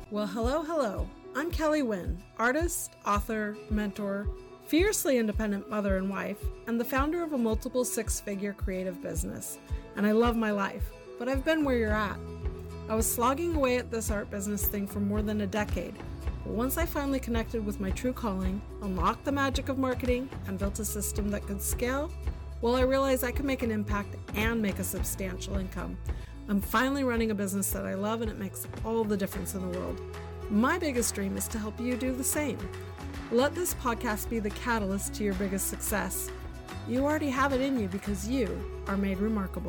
Well, hello. I'm Kelly Wynn, artist, author, mentor, fiercely independent mother and wife, and the founder of a multiple six-figure creative business. And I love my life, but I've been where you're at. I was slogging away at this art business thing for more than a decade, but once I finally connected with my true calling, unlocked the magic of marketing, and built a system that could scale, well, I realized I could make an impact and make a substantial income. I'm finally running a business that I love, and it makes all the difference in the world. My biggest dream is to help you do the same. Let this podcast be the catalyst to your biggest success. You already have it in you because you are made remarkable.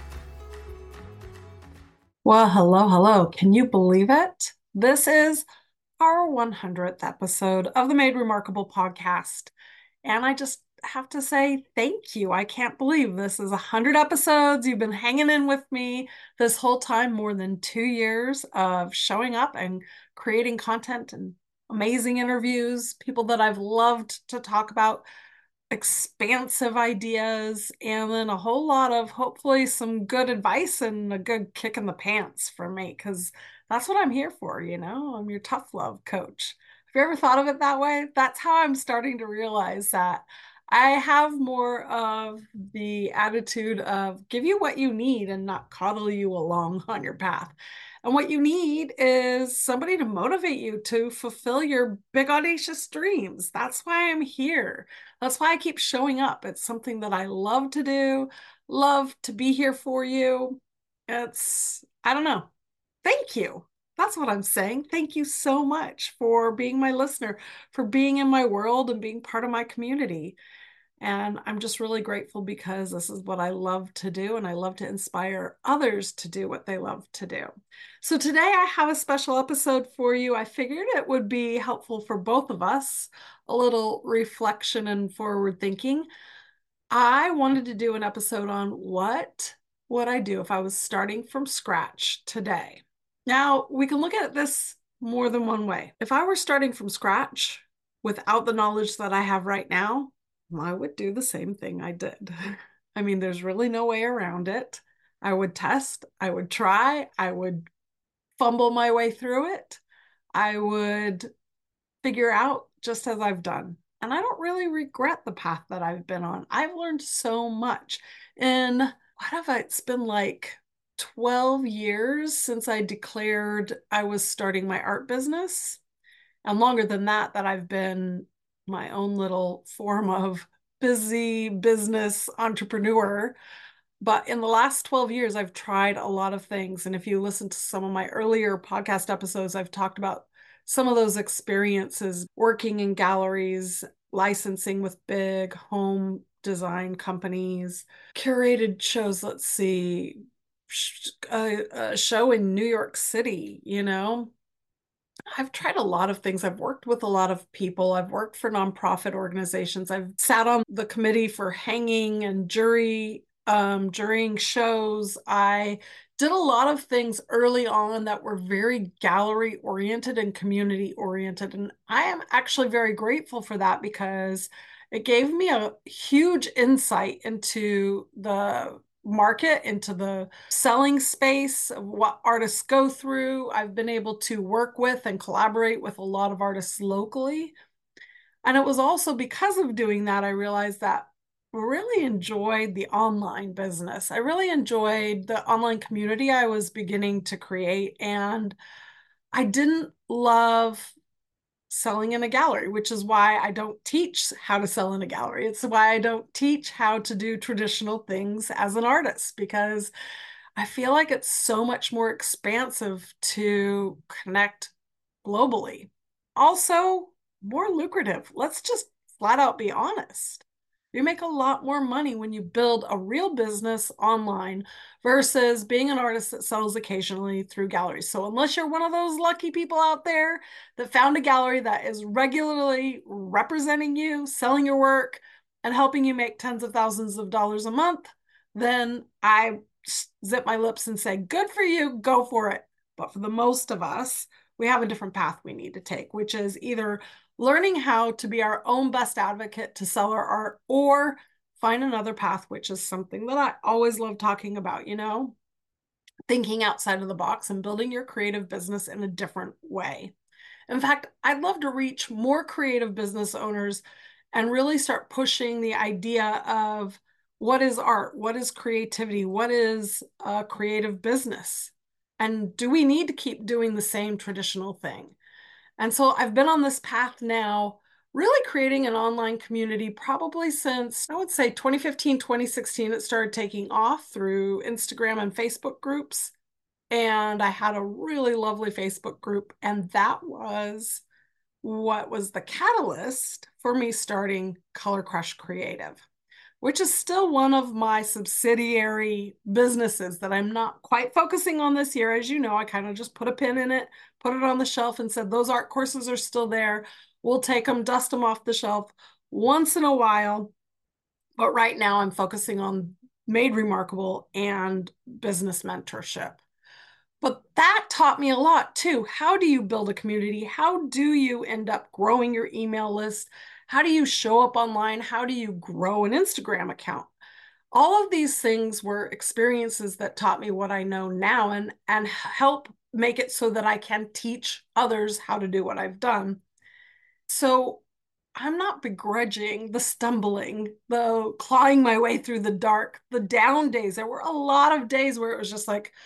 Well, hello. Can you believe it? This is our 100th episode of the Made Remarkable podcast. And I just have to say thank you. I can't believe this is 100 episodes. You've been hanging in with me this whole time, more than 2 years of showing up and creating content and amazing interviews, people that I've loved to talk about expansive ideas, and then a whole lot of hopefully some good advice and a good kick in the pants for me, because that's what I'm here for, I'm your tough love coach. Have you ever thought of it that way? That's how I'm starting to realize that I have more of the attitude of give you what you need and not coddle you along on your path. And what you need is somebody to motivate you to fulfill your big audacious dreams. That's why I'm here. That's why I keep showing up. It's something that I love to do, love to be here for you. I don't know. Thank you. That's what I'm saying. Thank you so much for being my listener, for being in my world and being part of my community. And I'm just really grateful because this is what I love to do, and I love to inspire others to do what they love to do. So today I have a special episode for you. I figured it would be helpful for both of us, a little reflection and forward thinking. I wanted to do an episode on what would I do if I was starting from scratch today. Now, we can look at this more than one way. If I were starting from scratch without the knowledge that I have right now, I would do the same thing I did. I mean, there's really no way around it. I would test, I would try, I would fumble my way through it. I would figure out just as I've done. And I don't really regret the path that I've been on. I've learned so much. And it's been like 12 years since I declared I was starting my art business. And longer than that I've been my own little form of busy business entrepreneur. But in the last 12 years, I've tried a lot of things. And if you listen to some of my earlier podcast episodes, I've talked about some of those experiences working in galleries, licensing with big home design companies, curated shows. Let's see, a show in New York City, I've tried a lot of things. I've worked with a lot of people. I've worked for nonprofit organizations. I've sat on the committee for hanging and jurying shows. I did a lot of things early on that were very gallery oriented and community oriented. And I am actually very grateful for that because it gave me a huge insight into the market, into the selling space, what artists go through. I've been able to work with and collaborate with a lot of artists locally. And it was also because of doing that, I realized that I really enjoyed the online business. I really enjoyed the online community I was beginning to create. And I didn't love selling in a gallery, which is why I don't teach how to sell in a gallery. It's why I don't teach how to do traditional things as an artist, because I feel like it's so much more expansive to connect globally. Also, more lucrative. Let's just flat out be honest. You make a lot more money when you build a real business online versus being an artist that sells occasionally through galleries. So unless you're one of those lucky people out there that found a gallery that is regularly representing you, selling your work, and helping you make tens of thousands of dollars a month, then I zip my lips and say, good for you, go for it. But for the most of us, we have a different path we need to take, which is either learning how to be our own best advocate to sell our art, or find another path, which is something that I always love talking about, thinking outside of the box and building your creative business in a different way. In fact, I'd love to reach more creative business owners and really start pushing the idea of what is art, what is creativity, what is a creative business, and do we need to keep doing the same traditional thing? And so I've been on this path now, really creating an online community probably since, I would say, 2015, 2016. It started taking off through Instagram and Facebook groups. And I had a really lovely Facebook group, and that was what was the catalyst for me starting Color Crush Creative, which is still one of my subsidiary businesses that I'm not quite focusing on this year. As you know, I kind of just put a pin in it, put it on the shelf, and said, those art courses are still there. We'll take them, dust them off the shelf once in a while. But right now, I'm focusing on Made Remarkable and business mentorship. But that taught me a lot too. How do you build a community? How do you end up growing your email list? How do you show up online? How do you grow an Instagram account? All of these things were experiences that taught me what I know now and help make it so that I can teach others how to do what I've done. So I'm not begrudging the stumbling, the clawing my way through the dark, the down days. There were a lot of days where it was just like,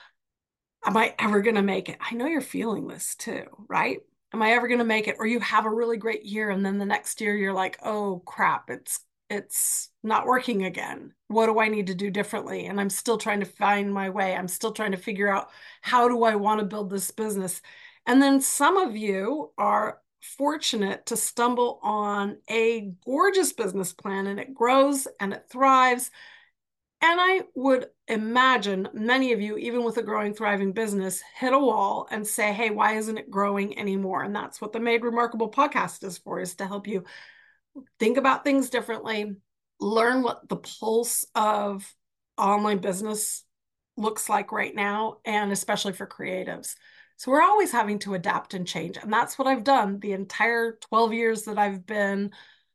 am I ever going to make it? I know you're feeling this too, right? Am I ever going to make it? Or you have a really great year and then the next year you're like, "Oh crap, it's not working again. What do I need to do differently?" And I'm still trying to find my way. I'm still trying to figure out, how do I want to build this business? And then some of you are fortunate to stumble on a gorgeous business plan, and it grows and it thrives. And I would imagine many of you, even with a growing, thriving business, hit a wall and say, "Hey, why isn't it growing anymore?" And that's what the Made Remarkable podcast is for, is to help you think about things differently, learn what the pulse of online business looks like right now, and especially for creatives. So we're always having to adapt and change. And that's what I've done the entire 12 years that I've been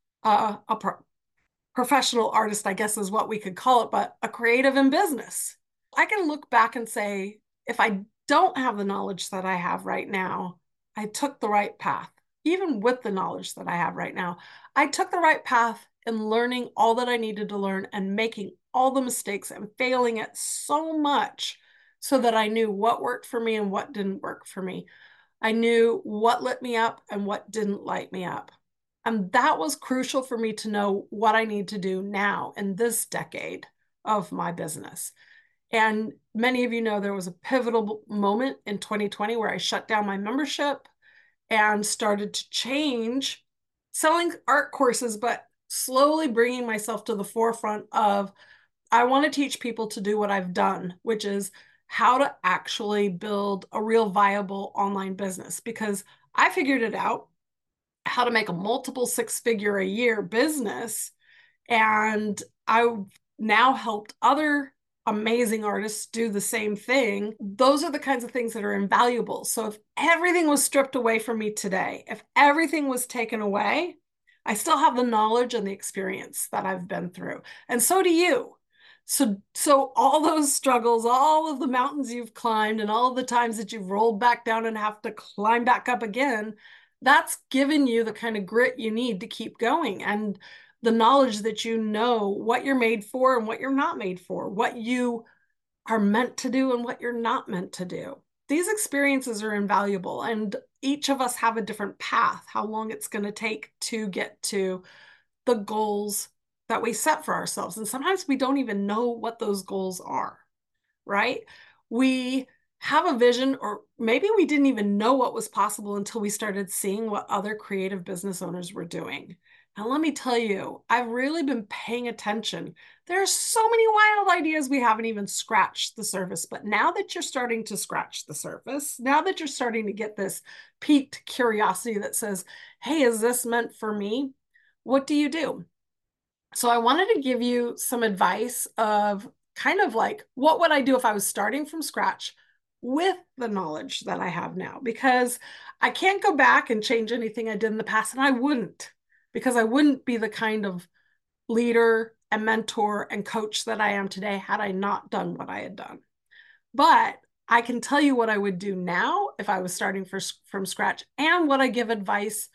a professional artist, I guess is what we could call it, but a creative in business. I can look back and say, if I don't have the knowledge that I have right now, I took the right path. Even with the knowledge that I have right now, I took the right path in learning all that I needed to learn and making all the mistakes and failing at so much so that I knew what worked for me and what didn't work for me. I knew what lit me up and what didn't light me up. And that was crucial for me to know what I need to do now in this decade of my business. And many of you know there was a pivotal moment in 2020 where I shut down my membership and started to change selling art courses, but slowly bringing myself to the forefront of, I want to teach people to do what I've done, which is how to actually build a real viable online business, because I figured it out, how to make a multiple six-figure a year business. And I now helped other amazing artists do the same thing. Those are the kinds of things that are invaluable. So if everything was stripped away from me today, if everything was taken away, I still have the knowledge and the experience that I've been through. And so do you. So all those struggles, all of the mountains you've climbed, and all of the times that you've rolled back down and have to climb back up again, that's given you the kind of grit you need to keep going, and the knowledge that you know what you're made for and what you're not made for, what you are meant to do and what you're not meant to do. These experiences are invaluable, and each of us have a different path, how long it's going to take to get to the goals that we set for ourselves. And sometimes we don't even know what those goals are, right? We have a vision, or maybe we didn't even know what was possible until we started seeing what other creative business owners were doing. And let me tell you, I've really been paying attention. There are so many wild ideas we haven't even scratched the surface. But now that you're starting to scratch the surface, now that you're starting to get this piqued curiosity that says, "Hey, is this meant for me?" What do you do? So I wanted to give you some advice of kind of like, what would I do if I was starting from scratch with the knowledge that I have now? Because I can't go back and change anything I did in the past, and I wouldn't, because I wouldn't be the kind of leader and mentor and coach that I am today had I not done what I had done. But I can tell you what I would do now if I was starting from scratch and what I give advice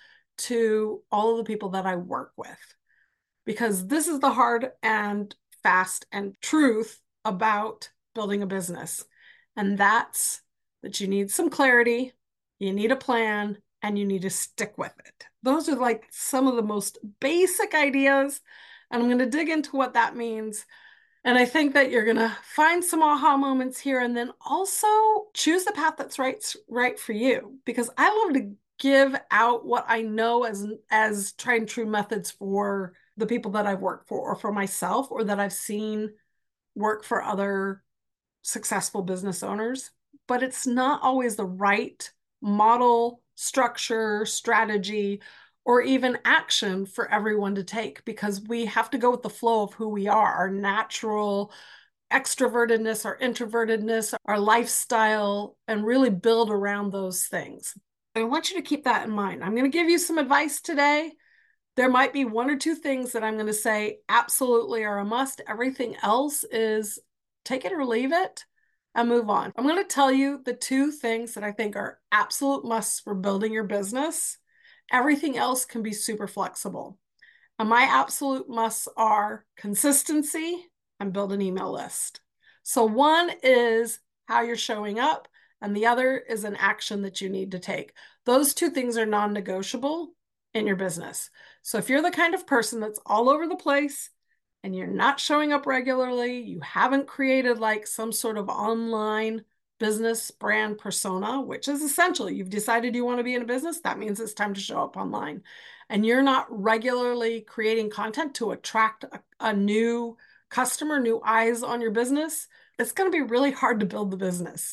to all of the people that I work with. Because this is the hard and fast and truth about building a business. And that's that you need some clarity, you need a plan, and you need to stick with it. Those are like some of the most basic ideas. And I'm going to dig into what that means. And I think that you're going to find some aha moments here, and then also choose the path that's right for you, because I love to give out what I know as tried and true methods for the people that I've worked for or for myself or that I've seen work for other successful business owners. But it's not always the right model, structure, strategy, or even action for everyone to take, because we have to go with the flow of who we are, our natural extrovertedness, our introvertedness, our lifestyle, and really build around those things. I want you to keep that in mind. I'm going to give you some advice today. There might be one or two things that I'm going to say absolutely are a must. Everything else is take it or leave it and move on. I'm going to tell you the two things that I think are absolute musts for building your business. Everything else can be super flexible. And my absolute musts are consistency and build an email list. So one is how you're showing up, and the other is an action that you need to take. Those two things are non-negotiable in your business. So if you're the kind of person that's all over the place and you're not showing up regularly, you haven't created like some sort of online business brand persona, which is essential. You've decided you want to be in a business. That means it's time to show up online. And you're not regularly creating content to attract a new customer, new eyes on your business, it's going to be really hard to build the business.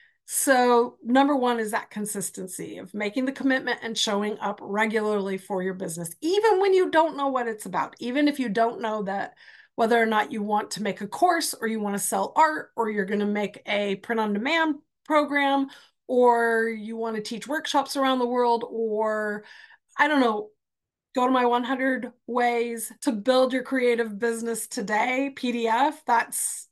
So, number one is that consistency of making the commitment and showing up regularly for your business, even when you don't know what it's about, even if you don't know that whether or not you want to make a course or you want to sell art or you're going to make a print on demand program or you want to teach workshops around the world, or I don't know, go to my 100 ways to build your creative business today PDF. That's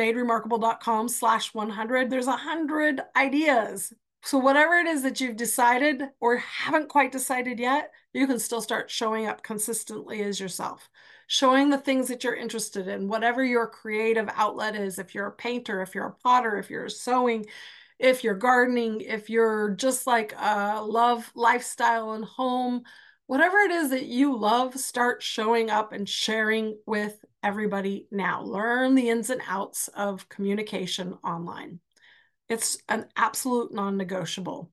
maderemarkable.com/100. There's 100 ideas. So whatever it is that you've decided or haven't quite decided yet, you can still start showing up consistently as yourself, showing the things that you're interested in, whatever your creative outlet is. If you're a painter, if you're a potter, if you're sewing, if you're gardening, if you're just like love lifestyle and home, whatever it is that you love, start showing up and sharing with everybody now. Learn the ins and outs of communication online. It's an absolute non-negotiable.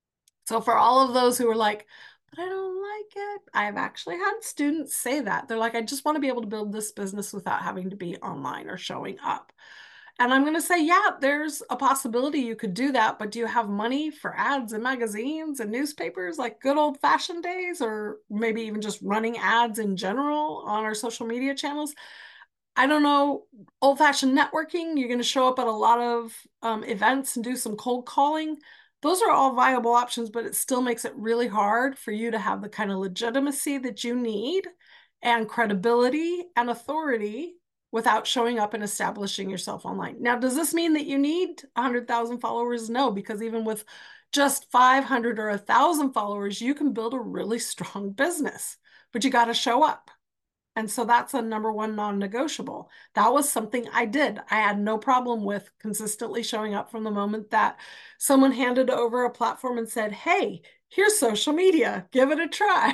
So for all of those who are like, but I don't like it, I've actually had students say that. They're like, I just want to be able to build this business without having to be online or showing up. And I'm going to say, yeah, there's a possibility you could do that, but do you have money for ads and magazines and newspapers like good old fashioned days, or maybe even just running ads in general on our social media channels? I don't know, old fashioned networking. You're going to show up at a lot of events and do some cold calling. Those are all viable options, but it still makes it really hard for you to have the kind of legitimacy that you need and credibility and authority without showing up and establishing yourself online. Now, does this mean that you need 100,000 followers? No, because even with just 500 or 1,000 followers, you can build a really strong business, but you got to show up. And so that's a number one non-negotiable. That was something I did. I had no problem with consistently showing up from the moment that someone handed over a platform and said, hey, here's social media, give it a try.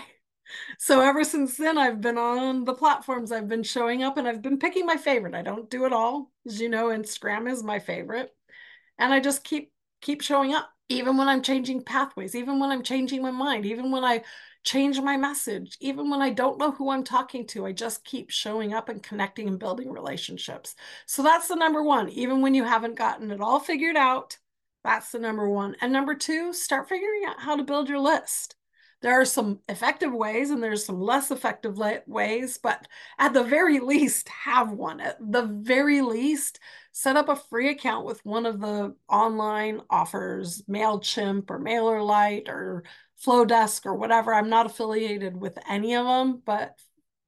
So ever since then, I've been on the platforms, I've been showing up, and I've been picking my favorite. I don't do it all. As you know, Instagram is my favorite. And I just keep showing up, even when I'm changing pathways, even when I'm changing my mind, even when I change my message, even when I don't know who I'm talking to, I just keep showing up and connecting and building relationships. So that's the number one. Even when you haven't gotten it all figured out, that's the number one. And number two, start figuring out how to build your list. There are some effective ways and there's some less effective ways, but at the very least, have one. At the very least, set up a free account with one of the online offers, MailChimp or MailerLite or Flowdesk or whatever. I'm not affiliated with any of them, but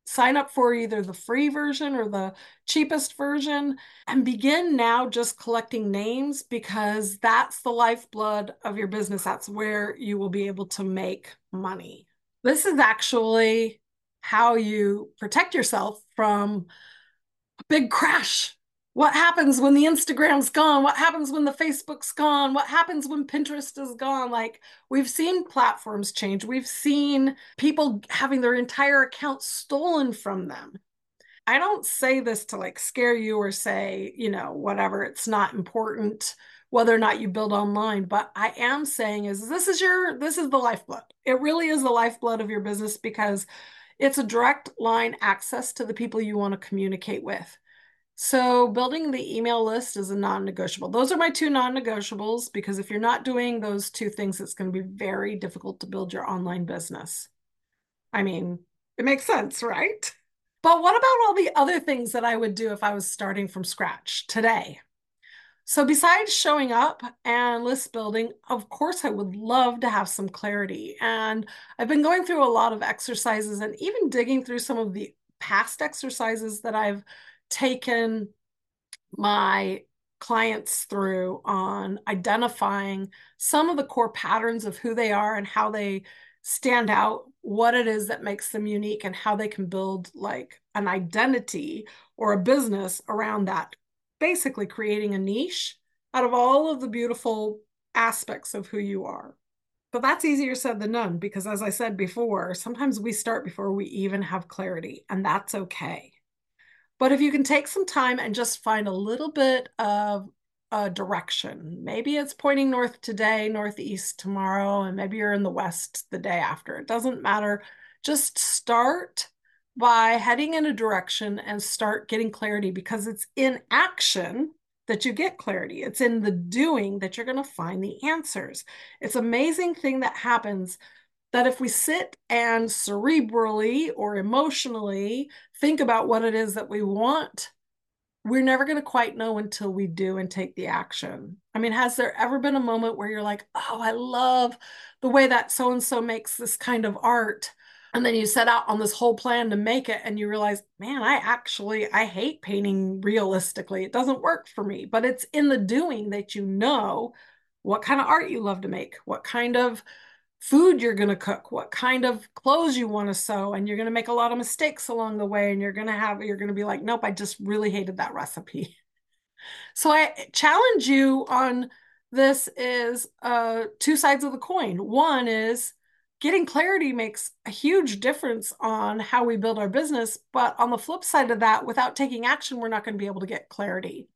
Sign up for either the free version or the cheapest version and begin now just collecting names because that's the lifeblood of your business. That's where you will be able to make money. This is actually how you protect yourself from a big crash. What happens when the Instagram's gone? What happens when the Facebook's gone? What happens when Pinterest is gone? Like, we've seen platforms change. We've seen people having their entire account stolen from them. I don't say this to like scare you or say, whatever, it's not important whether or not you build online, but I am saying is this is the lifeblood. It really is the lifeblood of your business because it's a direct line access to the people you want to communicate with. So building the email list is a non-negotiable. Those are my two non-negotiables because if you're not doing those two things, it's going to be very difficult to build your online business. I mean, it makes sense, right? But what about all the other things that I would do if I was starting from scratch today? So besides showing up and list building, of course, I would love to have some clarity. And I've been going through a lot of exercises and even digging through some of the past exercises that I've taken my clients through on identifying some of the core patterns of who they are and how they stand out, what it is that makes them unique, and how they can build like an identity or a business around that. Basically, creating a niche out of all of the beautiful aspects of who you are. But that's easier said than done because, as I said before, sometimes we start before we even have clarity, and that's okay. But if you can take some time and just find a little bit of a direction, maybe it's pointing north today, northeast tomorrow, and maybe you're in the west the day after. It doesn't matter. Just start by heading in a direction and start getting clarity because it's in action that you get clarity. It's in the doing that you're going to find the answers. It's an amazing thing that happens that if we sit and cerebrally or emotionally think about what it is that we want, we're never going to quite know until we do and take the action. I mean, has there ever been a moment where you're like, oh, I love the way that so and so makes this kind of art? And then you set out on this whole plan to make it and you realize, man, I hate painting realistically. It doesn't work for me. But it's in the doing that you know what kind of art you love to make, what kind of food you're going to cook, what kind of clothes you want to sew, and you're going to make a lot of mistakes along the way, and you're going to be like, nope, I just really hated that recipe. So I challenge you on this is two sides of the coin. One is getting clarity makes a huge difference on how we build our business, but on the flip side of that, without taking action, we're not going to be able to get clarity.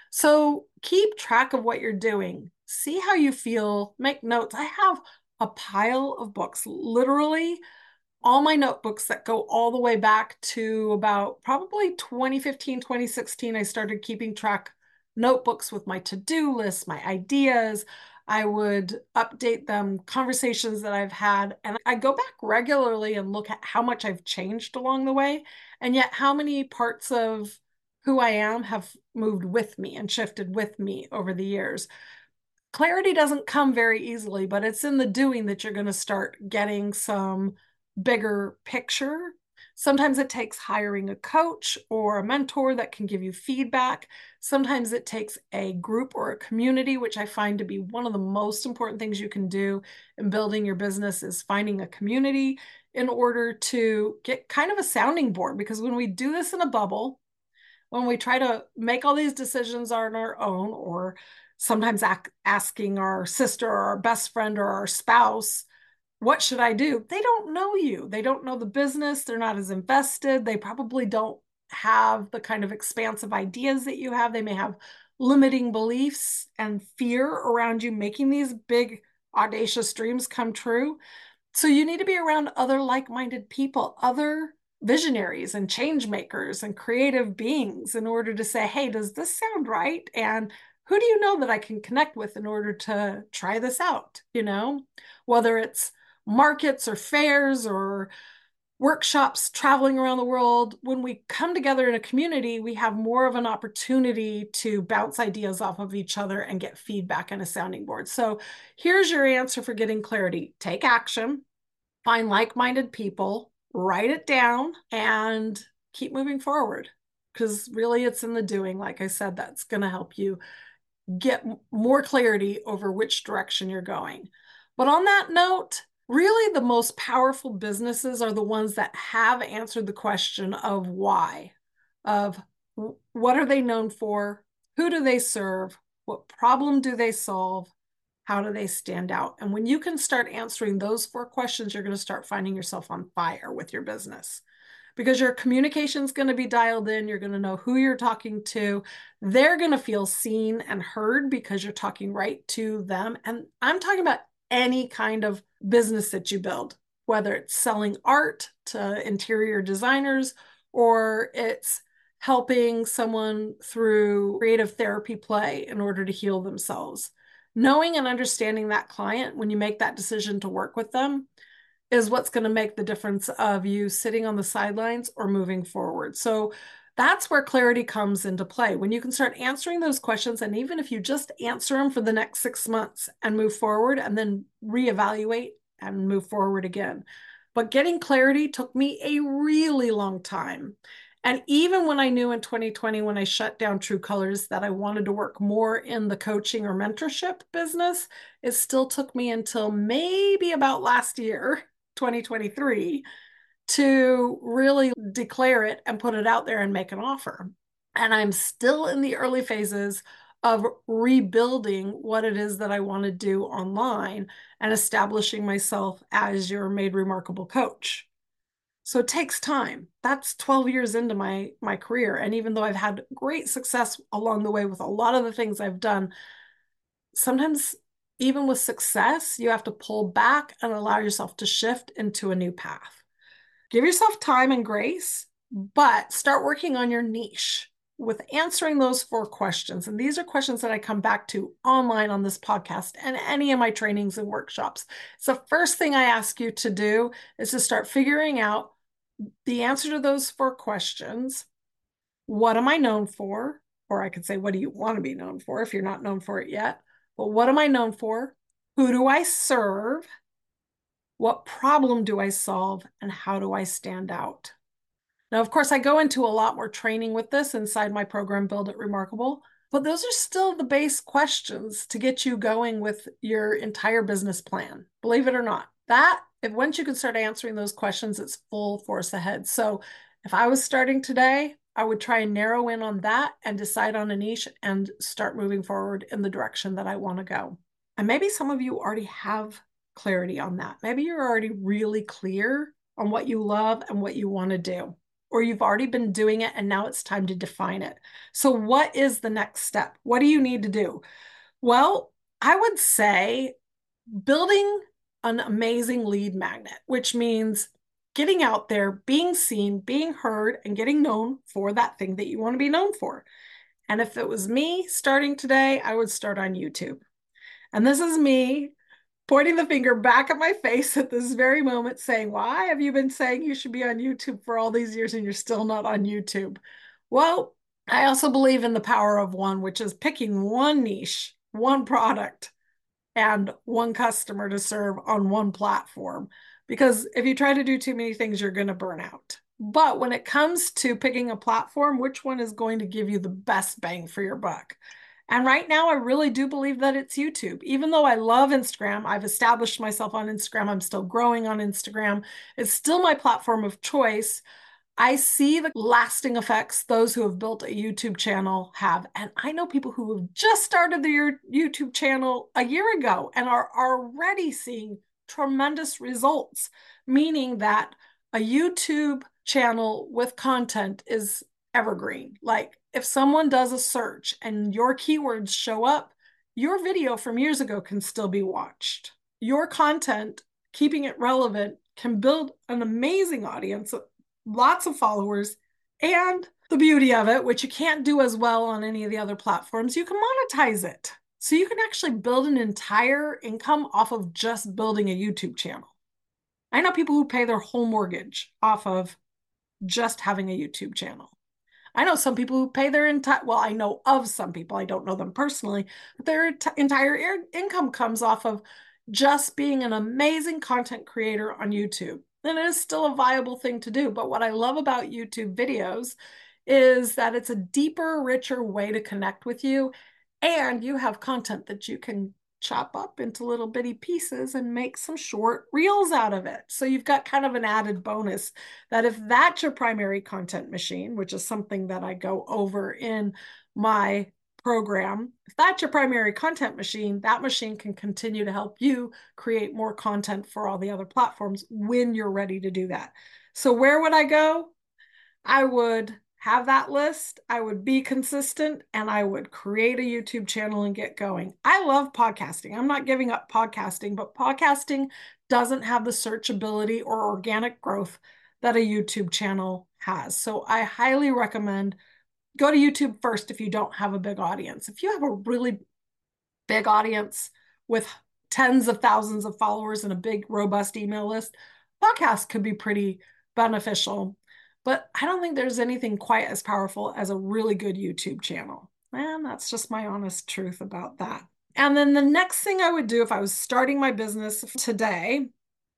So keep track of what you're doing. See how you feel. Make notes. I have a pile of books, literally all my notebooks that go all the way back to about probably 2015, 2016. I started keeping track notebooks with my to-do list, my ideas. I would update them, conversations that I've had, and I go back regularly and look at how much I've changed along the way, and yet how many parts of who I am have moved with me and shifted with me over the years. Clarity doesn't come very easily, but it's in the doing that you're going to start getting some bigger picture. Sometimes it takes hiring a coach or a mentor that can give you feedback. Sometimes it takes a group or a community, which I find to be one of the most important things you can do in building your business is finding a community in order to get kind of a sounding board. Because when we do this in a bubble, when we try to make all these decisions on our own, or sometimes asking our sister or our best friend or our spouse, what should I do? They don't know you. They don't know the business. They're not as invested. They probably don't have the kind of expansive ideas that you have. They may have limiting beliefs and fear around you making these big, audacious dreams come true. So you need to be around other like-minded people, other visionaries and change makers and creative beings in order to say, hey, does this sound right? And who do you know that I can connect with in order to try this out? Whether it's markets or fairs or workshops traveling around the world, when we come together in a community, we have more of an opportunity to bounce ideas off of each other and get feedback and a sounding board. So here's your answer for getting clarity. Take action, find like-minded people, write it down and keep moving forward. Because really, it's in the doing. Like I said, that's going to help you get more clarity over which direction you're going. But on that note, really the most powerful businesses are the ones that have answered the question of why, of what are they known for, who do they serve, what problem do they solve, how do they stand out. And when you can start answering those four questions, you're going to start finding yourself on fire with your business, because your communication is going to be dialed in. You're going to know who you're talking to. They're going to feel seen and heard because you're talking right to them. And I'm talking about any kind of business that you build, whether it's selling art to interior designers or it's helping someone through creative therapy play in order to heal themselves. Knowing and understanding that client when you make that decision to work with them is what's going to make the difference of you sitting on the sidelines or moving forward. So that's where clarity comes into play. When you can start answering those questions, and even if you just answer them for the next 6 months and move forward and then reevaluate and move forward again. But getting clarity took me a really long time. And even when I knew in 2020, when I shut down True Colors, that I wanted to work more in the coaching or mentorship business, it still took me until maybe about last year, 2023, to really declare it and put it out there and make an offer. And I'm still in the early phases of rebuilding what it is that I want to do online and establishing myself as your Made Remarkable coach. So it takes time. That's 12 years into my career. And even though I've had great success along the way with a lot of the things I've done, sometimes even with success, you have to pull back and allow yourself to shift into a new path. Give yourself time and grace, but start working on your niche with answering those four questions. And these are questions that I come back to online on this podcast and any of my trainings and workshops. So the first thing I ask you to do is to start figuring out the answer to those four questions. What am I known for? Or I could say, what do you want to be known for if you're not known for it yet? But what am I known for? Who do I serve? What problem do I solve? And how do I stand out? Now, of course, I go into a lot more training with this inside my program, Build It Remarkable, but those are still the base questions to get you going with your entire business plan. Believe it or not, if once you can start answering those questions, it's full force ahead. So if I was starting today, I would try and narrow in on that and decide on a niche and start moving forward in the direction that I want to go. And maybe some of you already have clarity on that. Maybe you're already really clear on what you love and what you want to do, or you've already been doing it and now it's time to define it. So what is the next step? What do you need to do? Well, I would say building an amazing lead magnet, which means getting out there, being seen, being heard, and getting known for that thing that you want to be known for. And if it was me starting today, I would start on YouTube. And this is me pointing the finger back at my face at this very moment saying, why have you been saying you should be on YouTube for all these years and you're still not on YouTube? Well, I also believe in the power of one, which is picking one niche, one product, and one customer to serve on one platform. Because if you try to do too many things, you're going to burn out. But when it comes to picking a platform, which one is going to give you the best bang for your buck? And right now, I really do believe that it's YouTube. Even though I love Instagram, I've established myself on Instagram, I'm still growing on Instagram. It's still my platform of choice. I see the lasting effects those who have built a YouTube channel have. And I know people who have just started their YouTube channel a year ago and are already seeing tremendous results, meaning that a YouTube channel with content is evergreen. Like if someone does a search and your keywords show up, your video from years ago can still be watched. Your content, keeping it relevant, can build an amazing audience, lots of followers, and the beauty of it, which you can't do as well on any of the other platforms, you can monetize it. So you can actually build an entire income off of just building a YouTube channel. I know people who pay their whole mortgage off of just having a YouTube channel. I know some people who pay their entire, well, I know of some people, I don't know them personally, but their entire income comes off of just being an amazing content creator on YouTube. And it is still a viable thing to do. But what I love about YouTube videos is that it's a deeper, richer way to connect with you. And you have content that you can chop up into little bitty pieces and make some short reels out of it. So you've got kind of an added bonus that if that's your primary content machine, which is something that I go over in my program, if that's your primary content machine, that machine can continue to help you create more content for all the other platforms when you're ready to do that. So where would I go? I would have that list, I would be consistent, and I would create a YouTube channel and get going. I love podcasting. I'm not giving up podcasting, but podcasting doesn't have the searchability or organic growth that a YouTube channel has. So I highly recommend go to YouTube first if you don't have a big audience. If you have a really big audience with tens of thousands of followers and a big, robust email list, podcasts could be pretty beneficial. But I don't think there's anything quite as powerful as a really good YouTube channel. And that's just my honest truth about that. And then the next thing I would do if I was starting my business today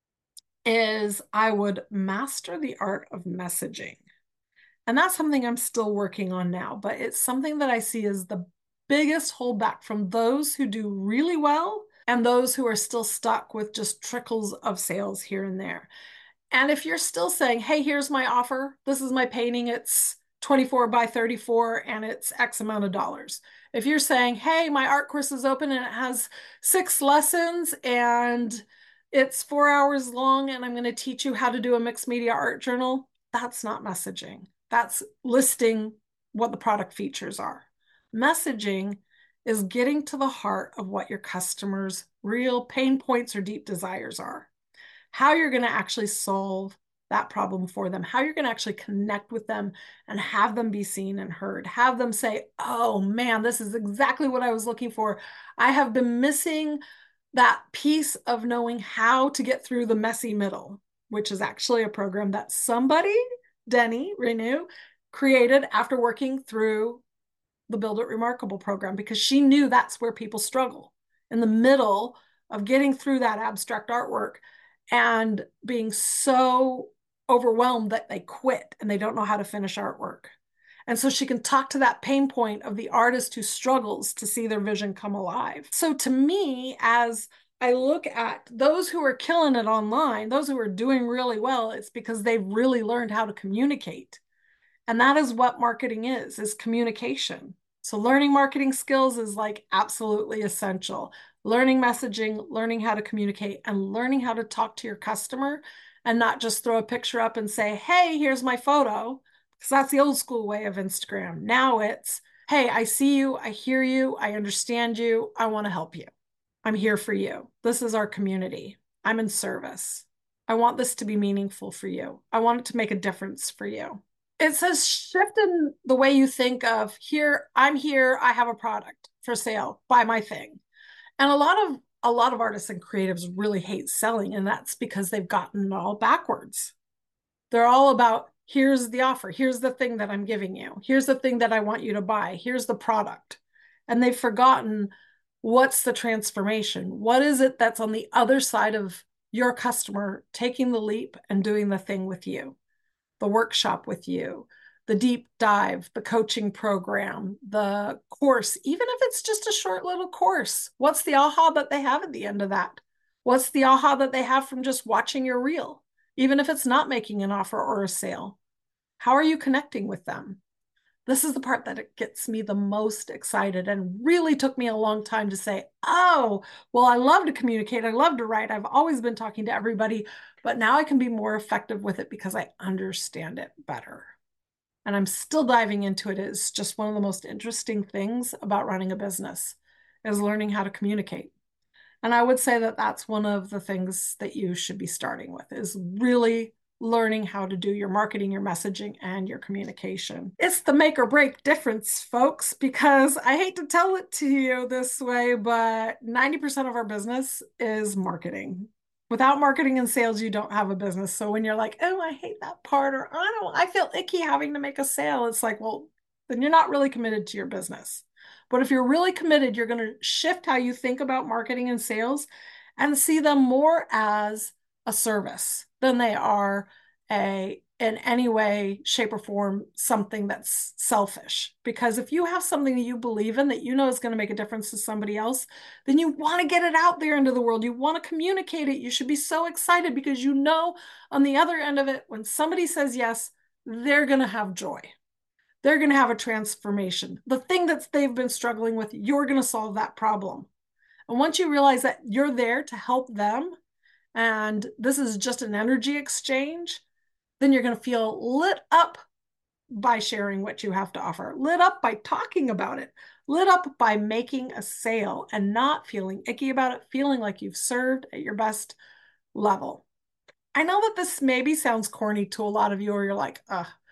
is I would master the art of messaging. And that's something I'm still working on now, but it's something that I see as the biggest holdback from those who do really well and those who are still stuck with just trickles of sales here and there. And if you're still saying, hey, here's my offer, this is my painting, it's 24 by 34 and it's X amount of dollars. If you're saying, hey, my art course is open and it has 6 lessons and it's 4 hours long and I'm going to teach you how to do a mixed media art journal, that's not messaging. That's listing what the product features are. Messaging is getting to the heart of what your customers' real pain points or deep desires are, how you're going to actually solve that problem for them, how you're going to actually connect with them and have them be seen and heard, have them say, oh man, this is exactly what I was looking for. I have been missing that piece of knowing how to get through the messy middle, which is actually a program that somebody, Denny Renew, created after working through the Build It Remarkable program because she knew that's where people struggle in the middle of getting through that abstract artwork and being so overwhelmed that they quit and they don't know how to finish artwork. And so she can talk to that pain point of the artist who struggles to see their vision come alive. So to me, as I look at those who are killing it online, those who are doing really well, it's because they've really learned how to communicate. And that is what marketing is communication. So learning marketing skills is like absolutely essential. Learning messaging, learning how to communicate, and learning how to talk to your customer and not just throw a picture up and say, hey, here's my photo, because that's the old school way of Instagram. Now it's, hey, I see you, I hear you, I understand you, I want to help you. I'm here for you. This is our community. I'm in service. I want this to be meaningful for you. I want it to make a difference for you. It says shift in the way you think of here, I'm here, I have a product for sale, buy my thing. And a lot of artists and creatives really hate selling, and that's because they've gotten it all backwards. They're all about here's the offer, here's the thing that I'm giving you, here's the thing that I want you to buy, here's the product. And they've forgotten what's the transformation? What is it that's on the other side of your customer taking the leap and doing the thing with you? The workshop with you, the deep dive, the coaching program, the course, even if it's just a short little course. What's the aha that they have at the end of that? What's the aha that they have from just watching your reel, even if it's not making an offer or a sale? How are you connecting with them? This is the part that it gets me the most excited and really took me a long time to say, oh, well, I love to communicate. I love to write. I've always been talking to everybody, but now I can be more effective with it because I understand it better. And I'm still diving into it. It's just one of the most interesting things about running a business is learning how to communicate. And I would say that that's one of the things that you should be starting with is really learning how to do your marketing, your messaging, and your communication. It's the make or break difference, folks, because I hate to tell it to you this way, but 90% of our business is marketing. Without marketing and sales, you don't have a business. So when you're like, oh, I hate that part, or I feel icky having to make a sale, it's like, well, then you're not really committed to your business. But if you're really committed, you're going to shift how you think about marketing and sales and see them more as a service. than they are in any way, shape, or form, something that's selfish. Because if you have something that you believe in that you know is going to make a difference to somebody else, then you want to get it out there into the world. You want to communicate it. You should be so excited because you know on the other end of it, when somebody says yes, they're going to have joy. They're going to have a transformation. The thing that they've been struggling with, you're going to solve that problem. And once you realize that you're there to help them, and this is just an energy exchange, then you're going to feel lit up by sharing what you have to offer, lit up by talking about it, lit up by making a sale and not feeling icky about it, feeling like you've served at your best level. I know that this maybe sounds corny to a lot of you, or you're like,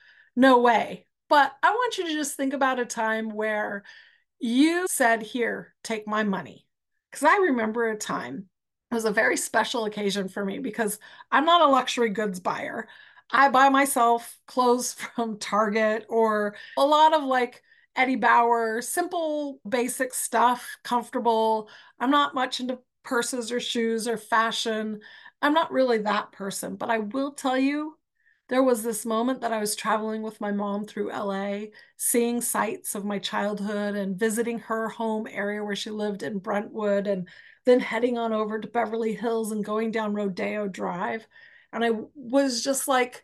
no way. But I want you to just think about a time where you said, here, take my money. Because I remember a time, it was a very special occasion for me because I'm not a luxury goods buyer. I buy myself clothes from Target or a lot of like Eddie Bauer, simple, basic stuff, comfortable. I'm not much into purses or shoes or fashion. I'm not really that person, but I will tell you, there was this moment that I was traveling with my mom through LA, seeing sights of my childhood and visiting her home area where she lived in Brentwood, and then heading on over to Beverly Hills and going down Rodeo Drive. And I was just like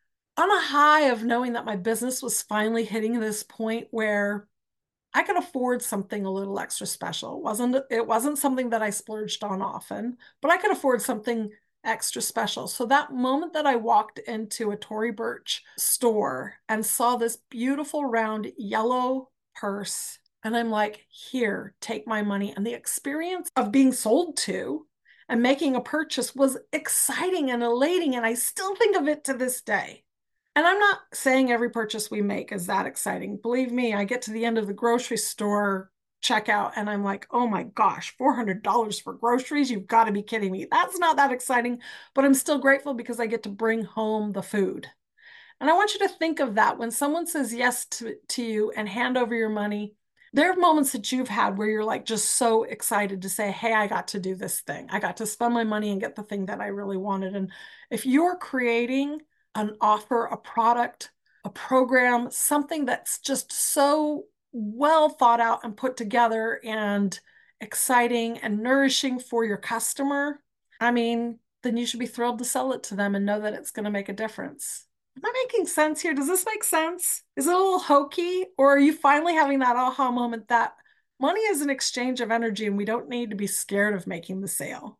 on a high of knowing that my business was finally hitting this point where I could afford something a little extra special. It wasn't something that I splurged on often, but I could afford something extra special. So that moment that I walked into a Tory Burch store and saw this beautiful round yellow purse, and I'm like, here, take my money. And the experience of being sold to and making a purchase was exciting and elating. And I still think of it to this day. And I'm not saying every purchase we make is that exciting. Believe me, I get to the end of the grocery store checkout and I'm like, oh my gosh, $400 for groceries? You've got to be kidding me. That's not that exciting, but I'm still grateful because I get to bring home the food. And I want you to think of that when someone says yes to you and hand over your money. There are moments that you've had where you're like just so excited to say, hey, I got to do this thing. I got to spend my money and get the thing that I really wanted. And if you're creating an offer, a product, a program, something that's just so well thought out and put together and exciting and nourishing for your customer, I mean, then you should be thrilled to sell it to them and know that it's going to make a difference. Am I making sense here? Does this make sense? Is it a little hokey? Or are you finally having that aha moment that money is an exchange of energy and we don't need to be scared of making the sale?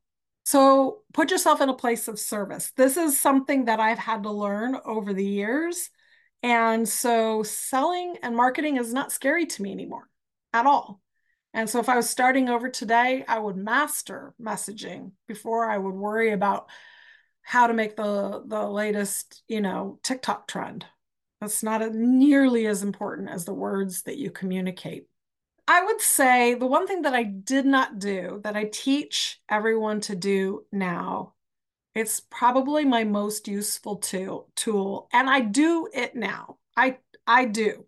So put yourself in a place of service. This is something that I've had to learn over the years. And so selling and marketing is not scary to me anymore at all. And so if I was starting over today, I would master messaging before I would worry about how to make the latest, TikTok trend. That's not nearly as important as the words that you communicate. I would say the one thing that I did not do that I teach everyone to do now, it's probably my most useful tool, and I do it now. I do.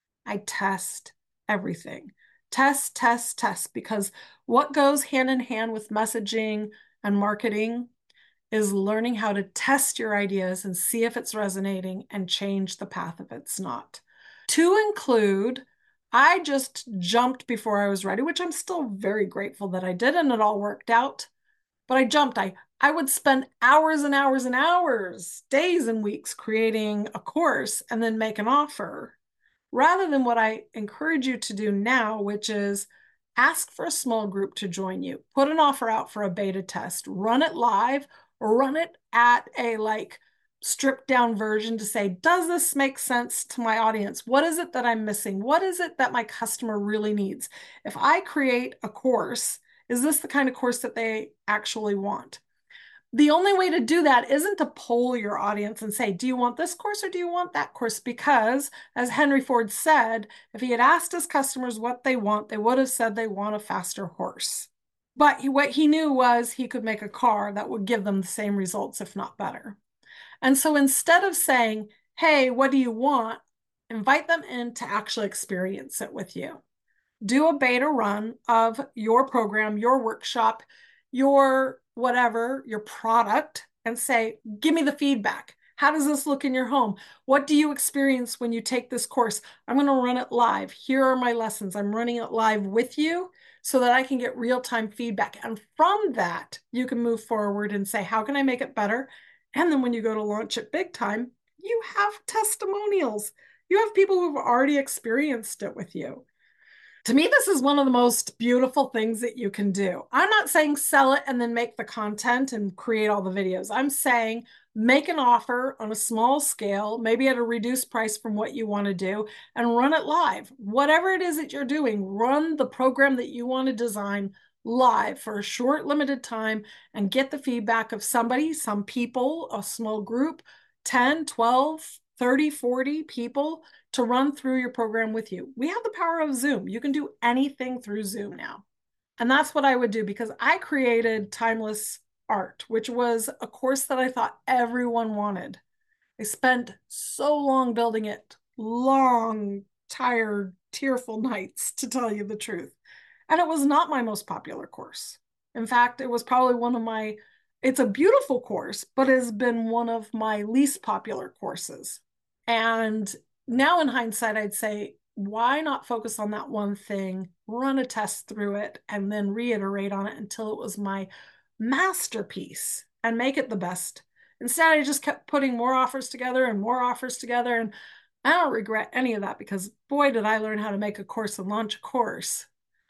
I test everything. Test, test, test, because what goes hand in hand with messaging and marketing is learning how to test your ideas and see if it's resonating and change the path if it's not. To include, I just jumped before I was ready, which I'm still very grateful that I did and it all worked out. But I jumped. I would spend hours and hours and hours, days and weeks creating a course and then make an offer rather than what I encourage you to do now, which is ask for a small group to join you, put an offer out for a beta test, run it live, or run it at a like stripped down version to say, does this make sense to my audience? What is it that I'm missing? What is it that my customer really needs? If I create a course, is this the kind of course that they actually want? The only way to do that isn't to poll your audience and say, do you want this course or do you want that course? Because, as Henry Ford said, if he had asked his customers what they want, they would have said they want a faster horse. But what he knew was he could make a car that would give them the same results, if not better. And so instead of saying, hey, what do you want? Invite them in to actually experience it with you. Do a beta run of your program, your workshop, your whatever, your product, and say, give me the feedback. How does this look in your home? What do you experience when you take this course? I'm going to run it live. Here are my lessons. I'm running it live with you so that I can get real-time feedback. And from that, you can move forward and say, how can I make it better? And then when you go to launch it big time, you have testimonials. You have people who've already experienced it with you. To me, this is one of the most beautiful things that you can do. I'm not saying sell it and then make the content and create all the videos. I'm saying make an offer on a small scale, maybe at a reduced price from what you want to do, and run it live. Whatever it is that you're doing, run the program that you want to design live for a short, limited time and get the feedback of somebody, some people, a small group, 10, 12, 30, 40 people to run through your program with you. We have the power of Zoom. You can do anything through Zoom now. And that's what I would do because I created Timeless Art, which was a course that I thought everyone wanted. I spent so long building it, long, tired, tearful nights, to tell you the truth. And it was not my most popular course. In fact, it was probably one of my, it's a beautiful course, but it has been one of my least popular courses. And now in hindsight, I'd say, why not focus on that one thing, run a test through it, and then reiterate on it until it was my masterpiece and make it the best. Instead, I just kept putting more offers together and more offers together. And I don't regret any of that because boy, did I learn how to make a course and launch a course.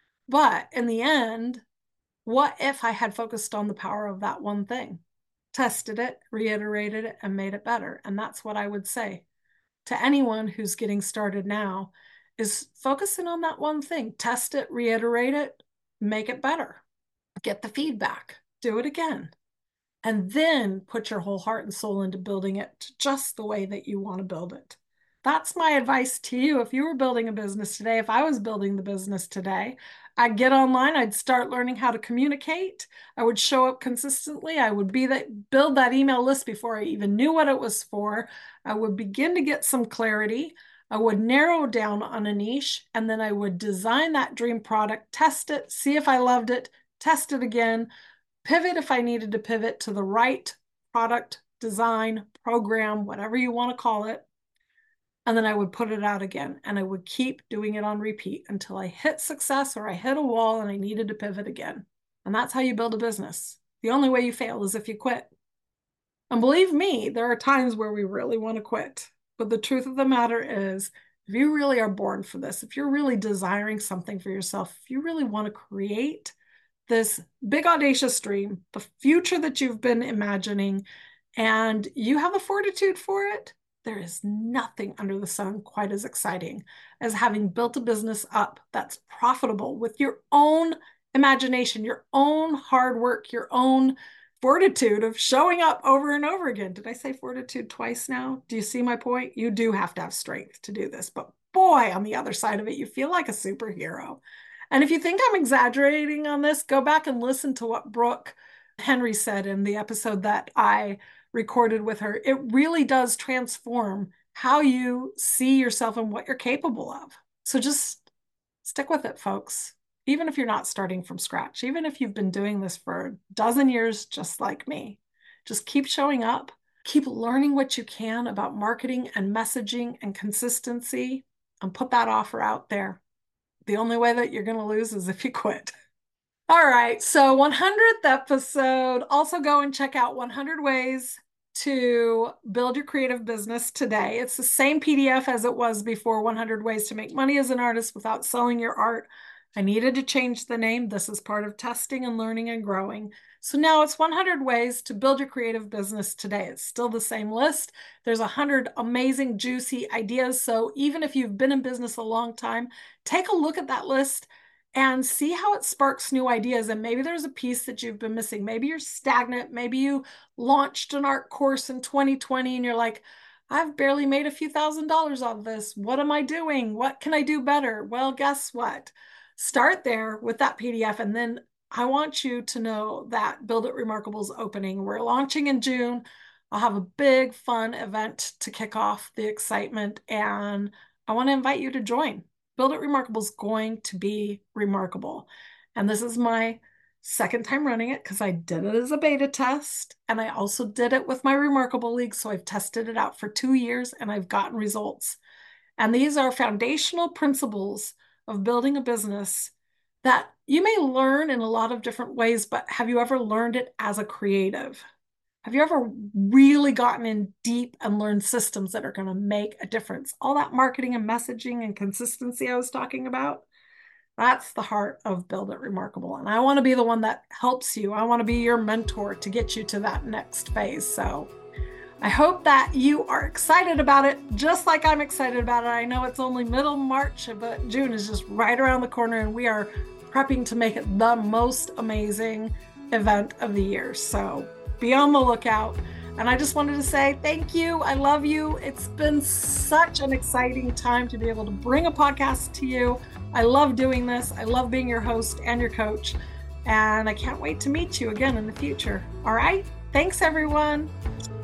But in the end, what if I had focused on the power of that one thing, tested it, reiterated it, and made it better? And that's what I would say to anyone who's getting started now is focusing on that one thing, test it, reiterate it, make it better, get the feedback, do it again, and then put your whole heart and soul into building it just the way that you want to build it. That's my advice to you. If you were building a business today, if I was building the business today, I'd get online, I'd start learning how to communicate. I would show up consistently. I would build that email list before I even knew what it was for. I would begin to get some clarity. I would narrow down on a niche, and then I would design that dream product, test it, see if I loved it, test it again, pivot if I needed to pivot to the right product, design, program, whatever you want to call it. And then I would put it out again and I would keep doing it on repeat until I hit success or I hit a wall and I needed to pivot again. And that's how you build a business. The only way you fail is if you quit. And believe me, there are times where we really want to quit. But the truth of the matter is, if you really are born for this, if you're really desiring something for yourself, if you really want to create this big audacious dream, the future that you've been imagining, and you have the fortitude for it, there is nothing under the sun quite as exciting as having built a business up that's profitable with your own imagination, your own hard work, your own fortitude of showing up over and over again. Did I say fortitude twice now? Do you see my point? You do have to have strength to do this, but boy, on the other side of it, you feel like a superhero. And if you think I'm exaggerating on this, go back and listen to what Brooke Henry said in the episode that I recorded with her. It really does transform how you see yourself and what you're capable of. So just stick with it, folks. Even if you're not starting from scratch, even if you've been doing this for a dozen years, just like me, just keep showing up, keep learning what you can about marketing and messaging and consistency, and put that offer out there. The only way that you're going to lose is if you quit. All right, so 100th episode. Also go and check out 100 Ways to Build Your Creative Business Today. It's the same PDF as it was before, 100 Ways to Make Money as an Artist Without Selling Your Art. I needed to change the name. This is part of testing and learning and growing. So now it's 100 Ways to Build Your Creative Business Today. It's still the same list. There's 100 amazing, juicy ideas. So even if you've been in business a long time, take a look at that list and see how it sparks new ideas. And maybe there's a piece that you've been missing. Maybe you're stagnant. Maybe you launched an art course in 2020 and you're like, I've barely made a few $1,000s off this. What am I doing? What can I do better? Well, guess what? Start there with that PDF. And then I want you to know that Build It Remarkable is opening. We're launching in June. I'll have a big, fun event to kick off the excitement. And I want to invite you to join. Build It Remarkable is going to be remarkable. And this is my second time running it because I did it as a beta test. And I also did it with my Remarkable League. So I've tested it out for 2 years and I've gotten results. And these are foundational principles of building a business that you may learn in a lot of different ways, but have you ever learned it as a creative? Have you ever really gotten in deep and learned systems that are going to make a difference? All that marketing and messaging and consistency I was talking about, that's the heart of Build It Remarkable. And I want to be the one that helps you. I want to be your mentor to get you to that next phase. So I hope that you are excited about it, just like I'm excited about it. I know it's only middle March, but June is just right around the corner, and we are prepping to make it the most amazing event of the year. So be on the lookout. And I just wanted to say thank you. I love you. It's been such an exciting time to be able to bring a podcast to you. I love doing this. I love being your host and your coach. And I can't wait to meet you again in the future. All right. Thanks, everyone.